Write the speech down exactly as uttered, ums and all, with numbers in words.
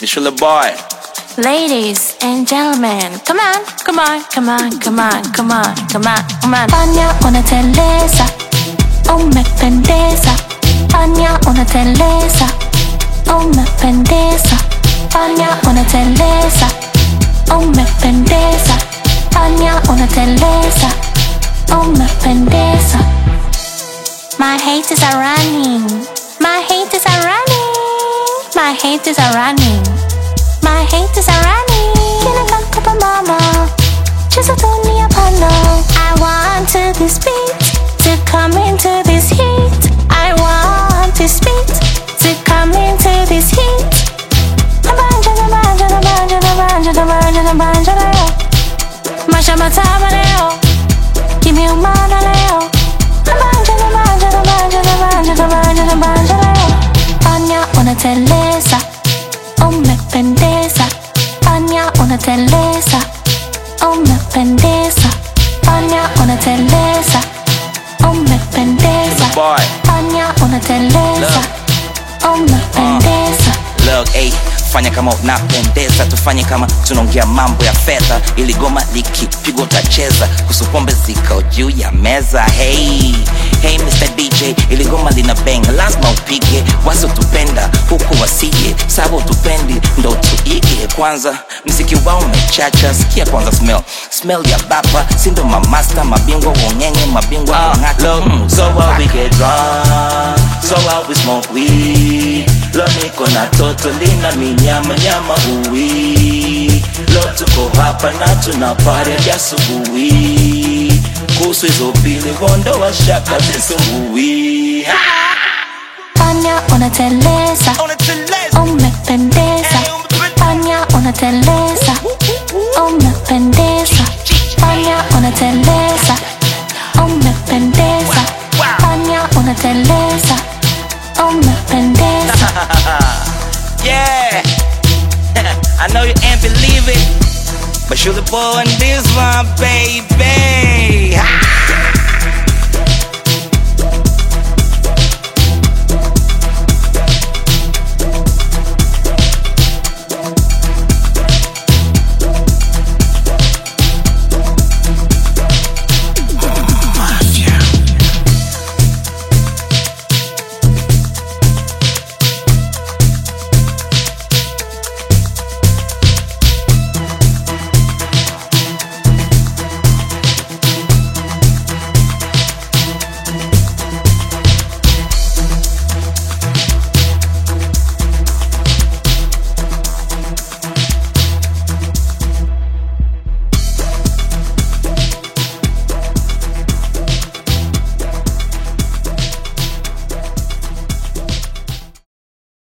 It's your boy. Ladies and gentlemen, come on, come on, come on, come on, come on, come on, come on. Fanya unateleza, umependeza. Fanya unateleza, umependeza. Fanya unateleza, umependeza. Fanya unateleza, umependeza. My haters are running, my haters are running, my haters are running. My haters are running. Kinakaka mama, cheza dunia pana. I want to this beat to come into this heat. I want this beat to come into this heat. Nabanja nabanja nabanja nabanja nabanja nabanja leo. Masha mataba leo. Give me a mana leo. Nabanja nabanja nabanja nabanja nabanja nabanja leo. Fanya unateleza, umependeza. Fanya unateleza, umependeza. Fanya unateleza, umependeza. Fanya unateleza, umependeza. Look, hey, fanya kama unapendeza, tufanye kama tunaongea mambo ya fedha, ili goma likipigwa utacheza, kusupombe ziko juu ya meza. Hey, hey mister D J, ili goma lina bang, lazima upige, wasi utupenda, huku wasije, sabu utupendi, ndo tuige. Kwanza, mziki wao umechacha, sikia kwanza smell, smell ya baba, sindo mamasta, mabingwa wonyenye, mabingwa wangata. Uh, mm, so what we get drunk, so what we smoke weed. Lo niko na toto lina minyama nyama hui. Lo tuko hapa na tuna party ya asubuhi. Kuhusu hizo bili wondo wa shaka zisumbui. Fanya unateleza, umependeza. Fanya unateleza, umependeza. Fanya unateleza, umependeza. Fanya unateleza, umependeza. Yeah. I know you ain't believe it, but you're the boy in this one, baby.